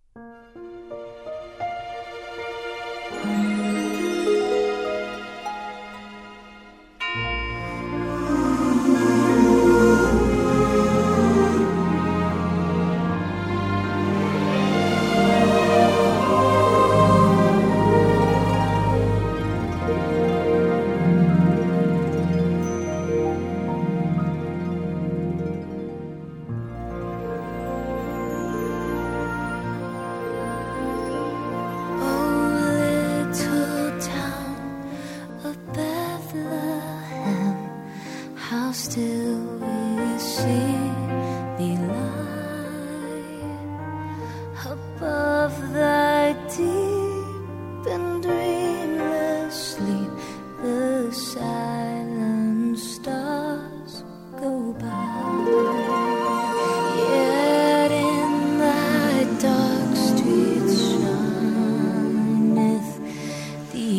How still we see thee lie above thy deep and dreamless sleep. The silent stars go by, yet in thy dark streets shineth the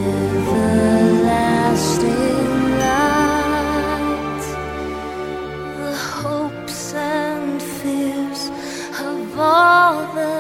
everlasting light. The hopes and fears of all the